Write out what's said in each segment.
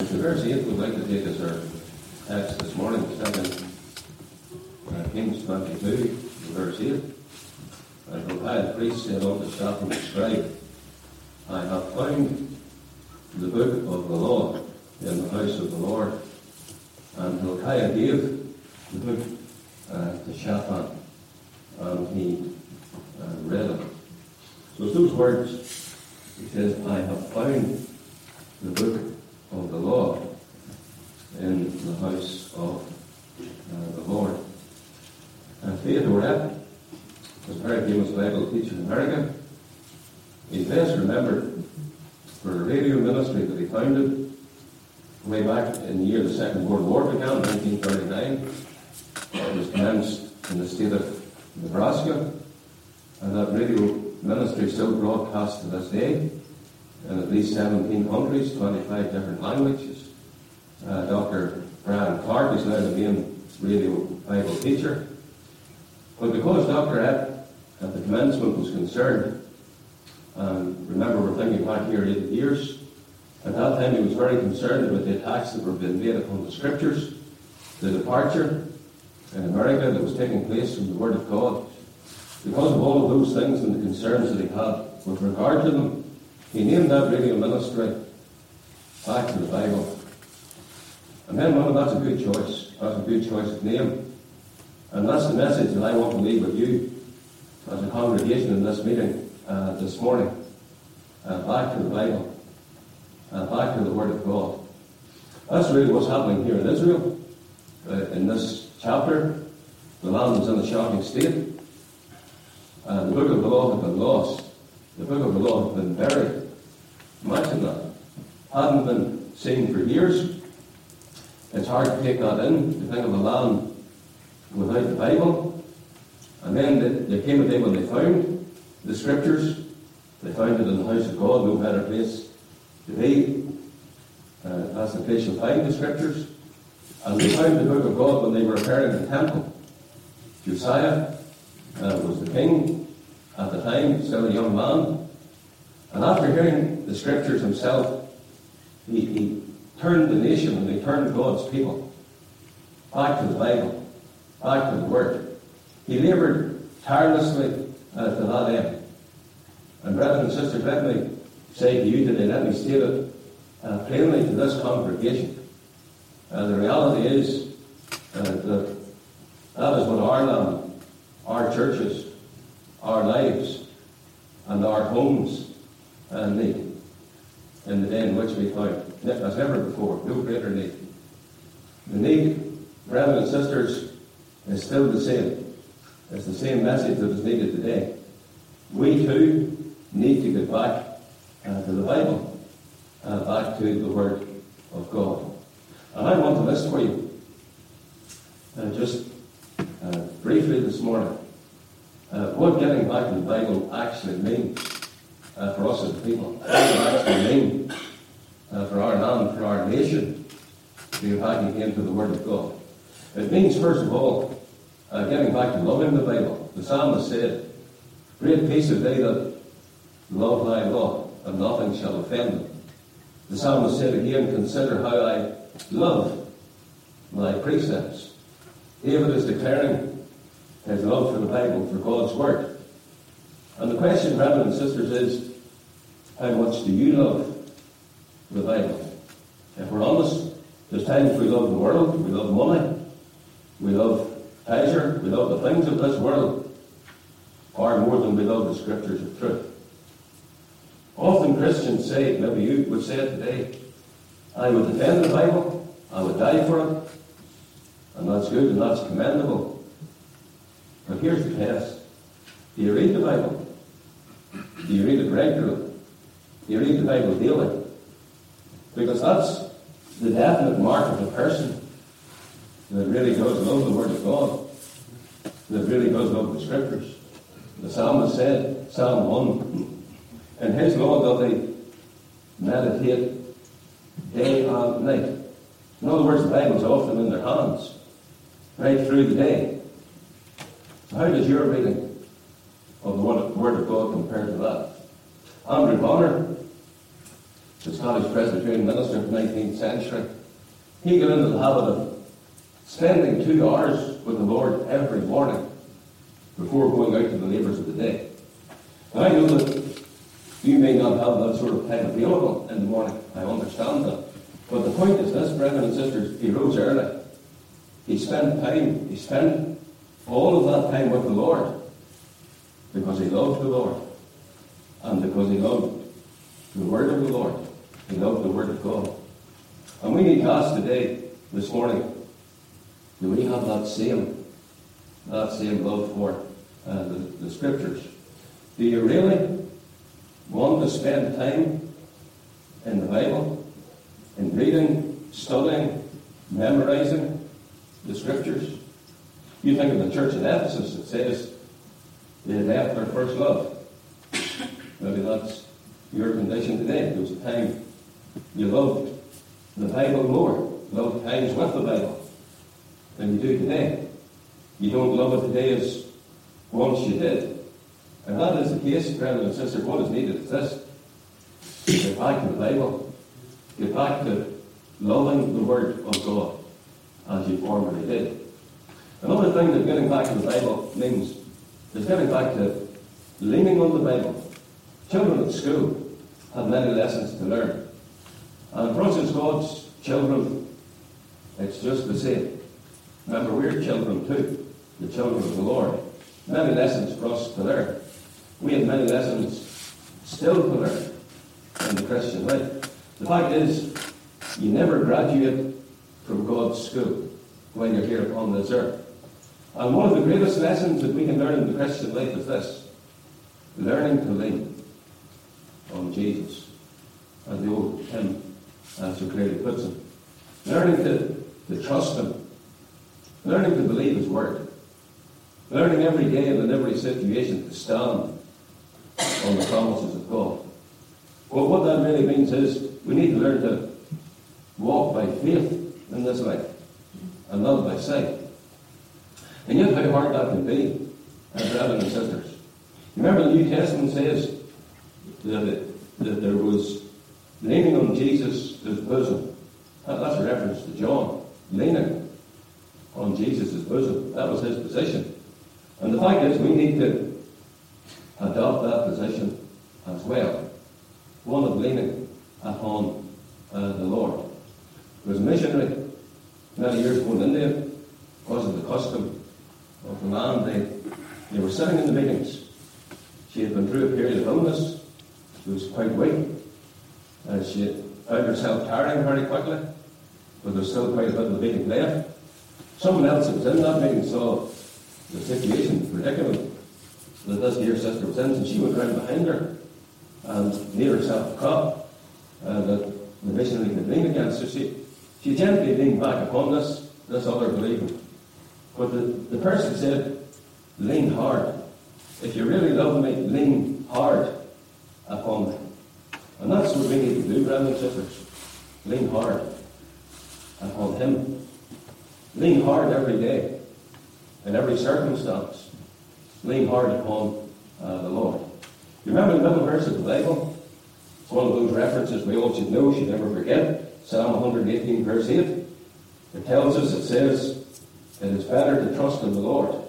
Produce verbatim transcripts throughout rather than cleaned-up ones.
The verse eight we'd like to take as our text this morning, Second uh, Kings twenty-two, verse eight. And Hilkiah the priest said unto Shaphan the scribe, I have found the book of the law in the house of the Lord. And Hilkiah gave the book uh, to Shaphan, and he uh, read it. So it's those words, he says, I have found the book of the law in the house of uh, the Lord. And Theodore Epp was a very famous Bible teacher in America. He's best remembered for a radio ministry that he founded way back in the year the Second World War began, nineteen thirty-nine. It was commenced in the state of Nebraska, and that radio ministry still broadcasts to this day in at least seventeen countries, twenty-five different languages. Uh, Doctor Brian Clark is now the main radio Bible teacher. But because Doctor Epp at the commencement was concerned, and remember we're thinking back here eighty years, at that time he was very concerned about the attacks that were being made upon the Scriptures, the departure in America that was taking place from the Word of God. Because of all of those things and the concerns that he had with regard to them, he named that radio ministry Back to the Bible. And then, well, that's a good choice. That's a good choice of name. And that's the message that I want to leave with you as a congregation in this meeting uh, this morning. Uh, back to the Bible. Uh, back to the Word of God. That's really what's happening here in Israel. Uh, in this chapter, the land is in a shocking state. Uh, the book of the law had been lost. The book of the law had been buried. Imagine that. Hadn't been seen for years. It's hard to take that in, to think of a land without the Bible. And then there came a day when they found the Scriptures. They found it in the house of God, no better place to be. Uh, that's the place you'll find the Scriptures. And they found the book of God when they were repairing the temple. Josiah uh, was the king at the time, still a young man. And after hearing the Scriptures himself, he, he turned the nation and they turned God's people back to the Bible, back to the Word. He laboured tirelessly uh, to that end. And brothers and sisters, let me say to you today, let me state it uh, plainly to this congregation. Uh, the reality is uh, that that is what our land, our churches, our lives, and our homes uh, need in the day in which we find. As never before, no greater need. The need, brothers and sisters, is still the same. It's the same message that is needed today. We too need to get back uh, to the Bible, uh, back to the Word of God. And I want to list for you, uh, just uh, briefly this morning, uh, what getting back to the Bible actually means uh, for us as a people. What does it actually mean uh, for our land, for our nation, to get back again to the Word of God. It means, first of all, uh, getting back to loving the Bible. The psalmist said, great peace have they that love thy law, and nothing shall offend them. The psalmist said again, consider how I love thy precepts. David is declaring his love for the Bible, for God's Word. And the question, brothers and sisters, is, how much do you love the Bible? If we're honest, there's times we love the world, we love money, we love pleasure, we love the things of this world far more than we love the Scriptures of truth. Often Christians say, maybe you would say it today, I would defend the Bible, I would die for it, and that's good and that's commendable. But here's the test. Do you read the Bible? Do you read it regularly? Do you read the Bible daily? Because that's the definite mark of a person that really does love the Word of God, that really does love the Scriptures. The psalmist said, Psalm one, in his law doth he meditate day and night. In other words, the Bible's often in their hands, right through the day. So how does your reading of the Word of God compare to that? Andrew Bonner the Scottish Presbyterian minister of the nineteenth century. He got into the habit of spending two hours with the Lord every morning before going out to the labours of the day. Now, I know that you may not have that sort of time available in the morning. I understand that. But the point is this, brethren and sisters, he rose early. He spent time, he spent all of that time with the Lord because he loved the Lord and because he loved the Word of the Lord. He loved the Word of God. And we need to ask today, this morning, do we have that same, that same love for uh, the, the Scriptures? Do you really want to spend time in the Bible, in reading, studying, memorizing the Scriptures? You think of the church at Ephesus, it says they had left their first love. Maybe that's your condition today. There was a time you loved the Bible more, loved times with the Bible, than you do today. You don't love it today as once you did. And that is the case, brothers and sisters. What is needed is this. Get back to the Bible. Get back to loving the Word of God as you formerly did. Another thing that getting back to the Bible means is getting back to leaning on the Bible. Children at school have many lessons to learn. And for us as God's children, it's just the same. Remember, we're children too, the children of the Lord. Many lessons for us to learn. We have many lessons still to learn in the Christian life. The fact is, you never graduate from God's school when you're here upon this earth. And one of the greatest lessons that we can learn in the Christian life is this: learning to lean on Jesus. As the old hymn uh, so clearly puts it. Learning to, to trust Him. Learning to believe His Word. Learning every day and in every situation to stand on the promises of God. Well, what that really means is we need to learn to walk by faith in this life and not by sight. And yet how hard that can be, uh, brothers and sisters. Remember the New Testament says that, it, that there was leaning on Jesus' bosom. That, that's a reference to John. Leaning on Jesus' bosom. That was his position. And the fact is we need to adopt that position as well. One of leaning upon uh, the Lord. There was a missionary many years ago in India, because of the custom of the land, they, they were sitting in the meetings. She had been through a period of illness. She was quite weak. Uh, she found herself tiring very quickly, but there was still quite a bit of the meeting left. Someone else that was in that meeting saw the situation, the predicament that this dear sister was in, and she went round behind her and made herself a cot uh, that the missionary could lean against. So she, she gently leaned back upon this, this other believer. But the, the person said, lean hard. If you really love me, lean hard upon me. And that's what we need to do, brothers and sisters. Lean hard upon Him. Lean hard every day, in every circumstance. Lean hard upon uh, the Lord. You remember the middle verse of the Bible? It's one of those references we all should know, should never forget. Psalm one eighteen, verse eight. It tells us, it says, it is better to trust in the Lord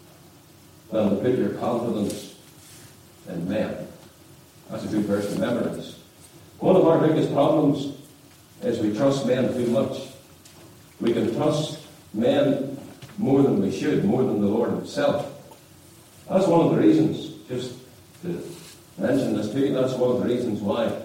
than to put your confidence in men. That's a good verse to memorize. One of our biggest problems is we trust men too much. We can trust men more than we should, more than the Lord Himself. That's one of the reasons, just to mention this to you, that's one of the reasons why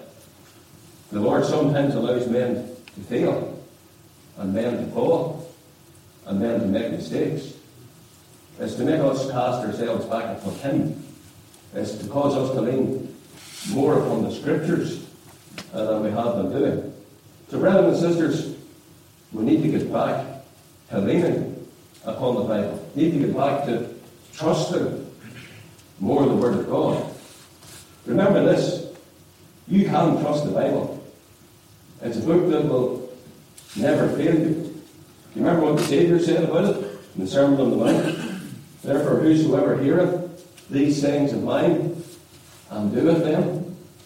the Lord sometimes allows men to fail, and men to fall, and men to make mistakes. It's to make us cast ourselves back upon Him. It's to cause us to lean more upon the Scriptures uh, than we have been doing. So, brothers and sisters, we need to get back to leaning upon the Bible. We need to get back to trusting more the Word of God. Remember this, you can trust the Bible. It's a book that will never fail you. Do you remember what the Saviour said about it in the Sermon on the Mount? Therefore, whosoever heareth these sayings of mine and doeth them,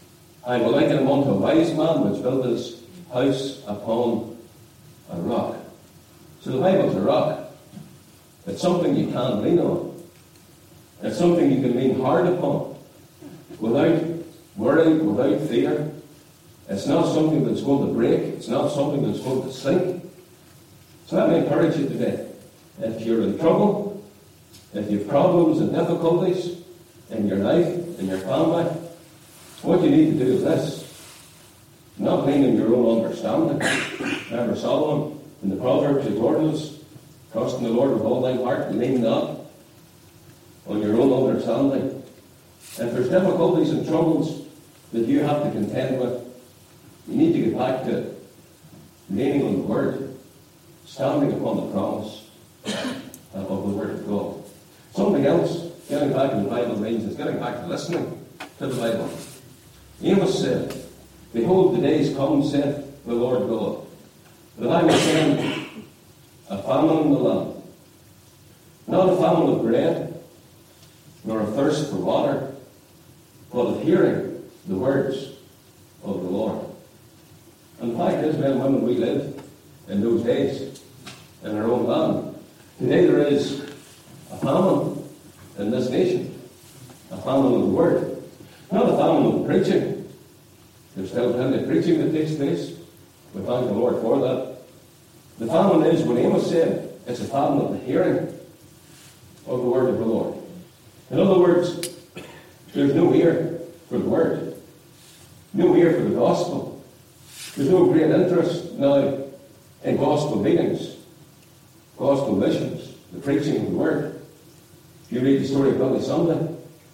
I will liken him unto a wise man which built his house upon a rock. So the Bible's a rock. It's something you can't lean on. It's something you can lean hard upon without worry, without fear. It's not something that's going to break. It's not something that's going to sink. So let me encourage you today. If you're in trouble, if you have problems and difficulties in your life, in your family, what you need to do is this. Not lean on your own understanding. Remember Solomon in the Proverbs exhorted us, trust in the Lord with all thine heart, and lean not on your own understanding. If there's difficulties and troubles that you have to contend with, you need to get back to leaning on the Word, standing upon the promise of the Word of God. Something else, getting back in the Bible means, is getting back to listening to the Bible. Amos said, behold, the days come, saith the Lord God, that I will send a famine in the land, not a famine of bread, nor a thirst for water, but of hearing the words of the Lord. And the fact is, men and women, we lived in those days in our own land. Today there is a famine in this nation, a famine of the Word, not a famine of preaching. There's still plenty of preaching that takes place. We thank the Lord for that. The famine is, what Amos said, it's a famine of the hearing of the Word of the Lord. In other words, there's no ear for the Word, no ear for the gospel. There's no great interest now in gospel meetings, gospel missions, the preaching of the Word. If you read the story of Billy Sunday,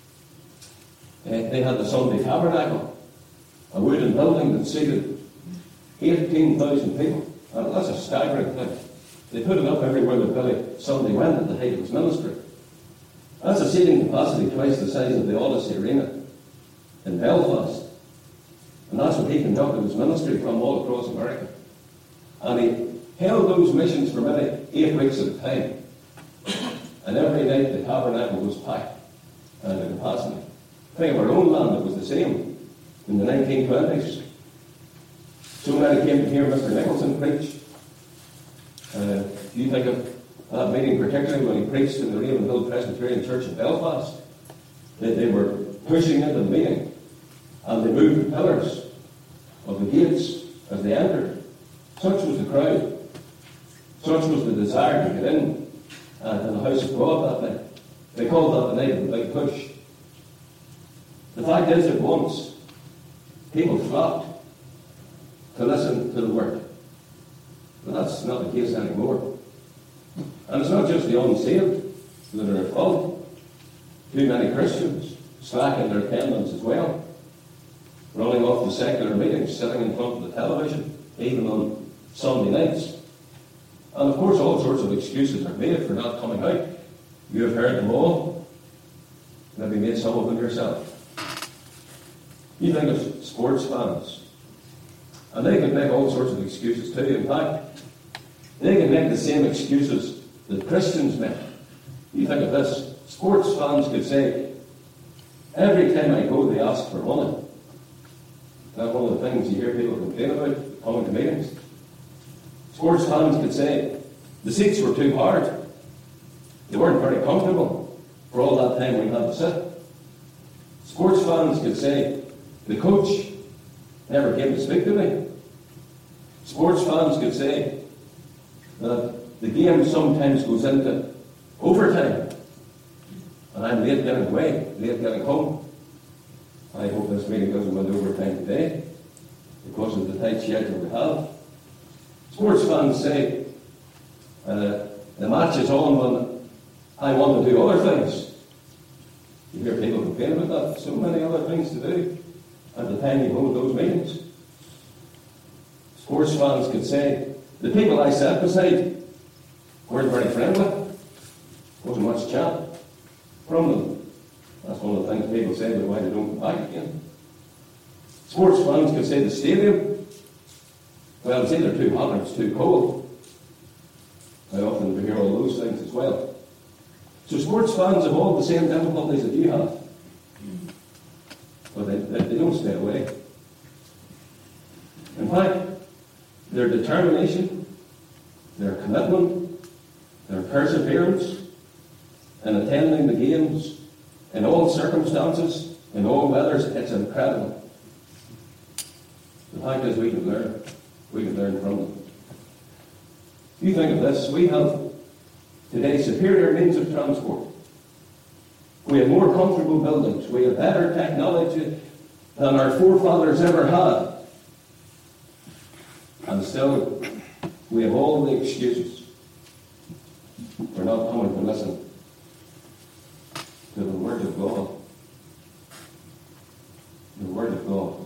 they had the Sunday Tabernacle, a wooden building that seated eighteen thousand people. And that's a staggering thing. They put it up everywhere that Billy Sunday went at the height of his ministry. That's a seating capacity twice the size of the Odyssey Arena in Belfast. And that's what he conducted his ministry from all across America. And he held those missions for maybe eight weeks at a time. And every night the tabernacle was packed and the capacity. Think of our own land, it was the same in the nineteen twenties. So many came to hear Mister Nicholson preach. Uh, you think of that meeting, particularly when he preached in the Ravenhill Presbyterian Church in Belfast, that they were pushing into the meeting, and they moved the pillars of the gates as they entered. Such was the crowd. Such was the desire to get in uh, to the house of God that night. They called that the night of the big push. The fact is that once people flocked to listen to the Word. But that's not the case anymore. And it's not just the unsaved that are at fault. Too many Christians slack in their attendance as well, running off to secular meetings, sitting in front of the television, even on Sunday nights. And of course all sorts of excuses are made for not coming out. You have heard them all. Maybe made some of them yourself. You think of sports fans, and they can make all sorts of excuses too. In fact, they can make the same excuses that Christians make. You think of this. Sports fans could say, every time I go, they ask for money. That's one of the things you hear people complain about coming to meetings. Sports fans could say, the seats were too hard. They weren't very comfortable for all that time we had to sit. Sports fans could say, the coach never came to speak to me. Sports fans could say that the game sometimes goes into overtime, and I'm late getting away, late getting home. I hope this meeting doesn't go into overtime today because of the tight schedule we have. Sports fans say uh, the match is on when I want to do other things. You hear people complain about that. So many other things to do at the time you hold those meetings. Sports fans could say, the people I sat beside weren't very friendly. Wasn't much chat from them. That's one of the things people say about why they don't come back again. Sports fans could say the stadium, well, it's either too hot or it's too cold. I often hear all those things as well. So sports fans have all the same difficulties that you have. But they, they, they don't stay away. In fact, their determination, their commitment, their perseverance in attending the games in all circumstances, in all weathers, it's incredible. The fact is, we can learn. We can learn from them. You think of this, we have today superior means of transport. We have more comfortable buildings. We have better technology than our forefathers ever had. And still, we have all the excuses for not coming to listen to the Word of God. The Word of God.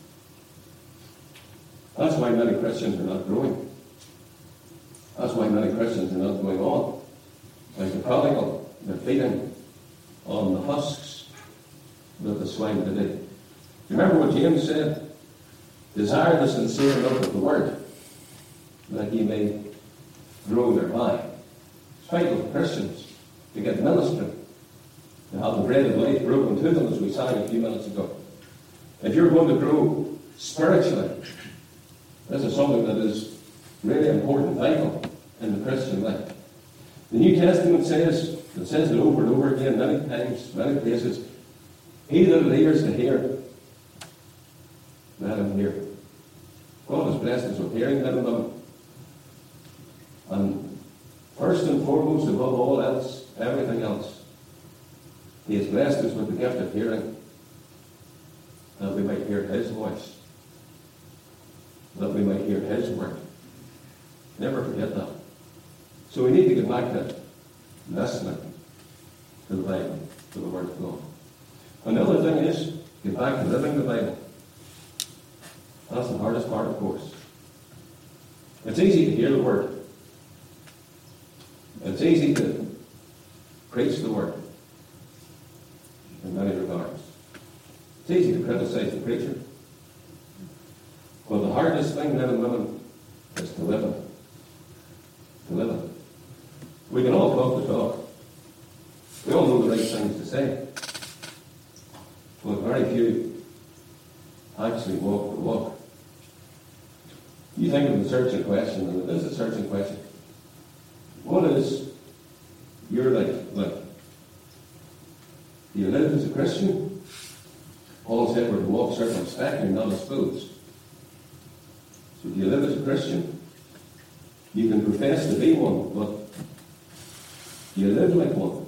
That's why many Christians are not growing. That's why many Christians are not going on. Like the prodigal, they're feeding on the husks that the swine did eat. Do you remember what James said? Desire the sincere love of the Word, that ye may grow thereby. It's vital for Christians to get ministry, to have the bread of life broken to them, as we sang a few minutes ago. If you're going to grow spiritually, this is something that is really important, vital in the Christian life. The New Testament says, it says it over and over again, many times, many places, he that has ears to hear, let him hear. God has blessed us with hearing, men and women. And first and foremost, above all else, everything else, he has blessed us with the gift of hearing, that we might hear his voice, that we might hear his word. Never forget that. So we need to get back to listening to the Bible, to the Word of God. And the other thing is, get back to living the Bible. That's the hardest part, of course. It's easy to hear the Word. It's easy to preach the Word in many regards. It's easy to criticize the preacher. But the hardest thing, men and women, is to live it. To live it. We can all talk the talk. We all know the right things to say. But very few actually walk the walk. You think of the searching question, and it is a searching question. What is your life like? Do you live as a Christian? Paul said we're to walk circumspectly, not as fools. So do you live as a Christian? You can profess to be one, but do you live like one?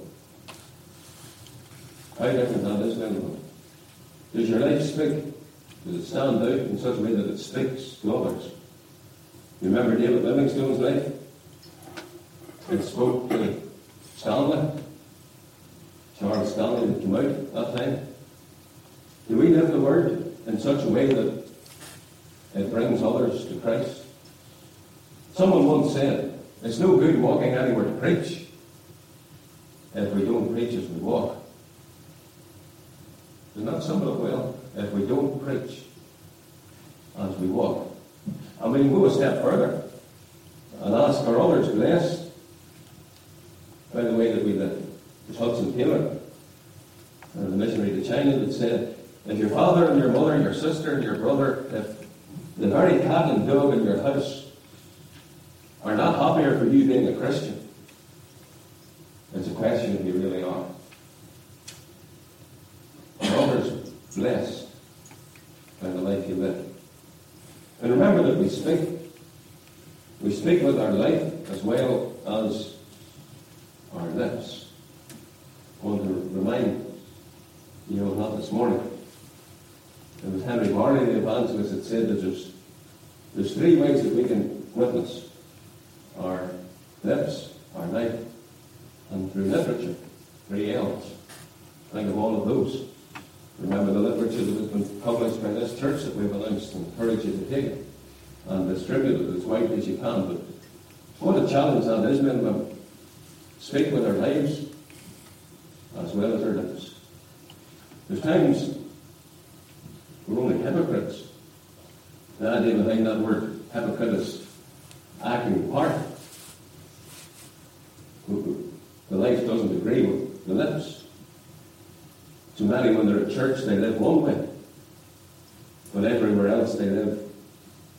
How different that is, then? Does your life speak? Does it stand out in such a way that it speaks to others? You remember David Livingstone's life? It spoke to Stanley, Charles Stanley, that came out that time. Do we live the Word in such a way that it brings others to Christ? Someone once said, it's no good walking anywhere to preach if we don't preach as we walk. Does not sum it up well? If we don't preach as we walk. And we can go a step further and ask, are others blessed by the way that we live? There's Hudson Taylor, the missionary to China, that said, if your father and your mother, your sister and your brother, if the very cat and dog in your house are not happier for you being a Christian, it's a question if you really are. Are others blessed by the life you live? And remember that we speak. We speak with our life as well as our lips. I want to remind you of that this morning. It was Henry Varney, the evangelist, that said that there's, there's three ways that we can witness: our lips, our life, and through literature. Three L's. Think of all of those. Remember the literature that has been published by this church that we've announced, and encourage you to take it and distribute it as widely as you can. But what a challenge that is, men and women. Speak with our lives as well as our lips. There's times we're only hypocrites. The idea behind that word, hypocrite, is acting the part. The life doesn't agree with the lips. So many, when they're at church, they live one way, but everywhere else they live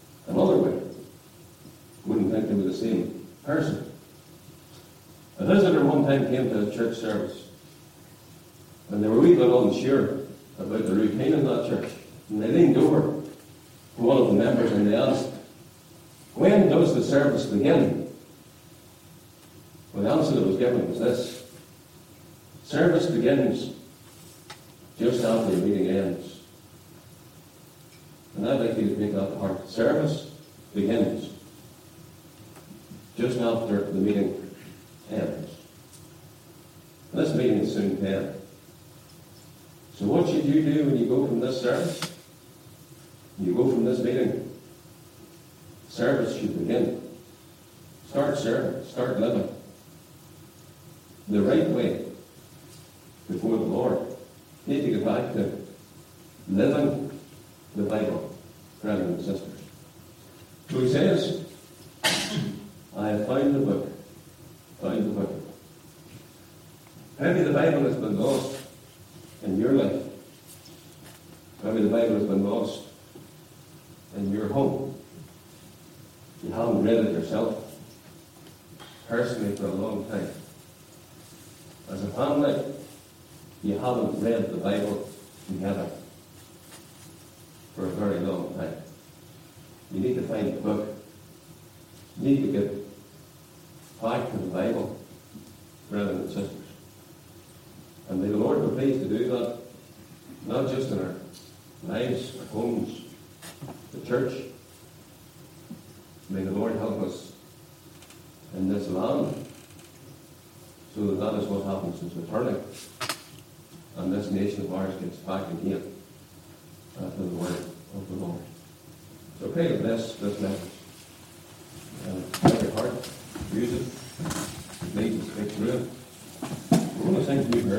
they were the same person. A visitor one time came to a church service, and they were a wee bit unsure about the routine in that church. And they leaned over to one of the members and they asked, "When does the service begin?" Well, the answer that was given was this: service begins just after the meeting ends. And I'd like you to take that to heart. Service begins just after the meeting ends. And this meeting is soon to end. So what should you do when you go from this service? You go from this meeting. Service should begin. Start serving. Start living the right way before the Lord. You need to get back to living the Bible, brothers and sisters. So he says, I have found the book. Found the book. Maybe the Bible has been lost in your life. Maybe the Bible has been lost in your home. You haven't read it yourself personally for a long time. As a family, you haven't read the Bible together for a very long time. You need to find the book. You need to get back to the Bible, brothers and sisters. And may the Lord be pleased to do that, not just in our lives, our homes, the church. May the Lord help us in this land, so that that is what happens since returning, and this nation of ours gets back again after the word of the Lord. So pray to bless this message. And let your heart use it. Lead and speak through it. We're going to sing to you here.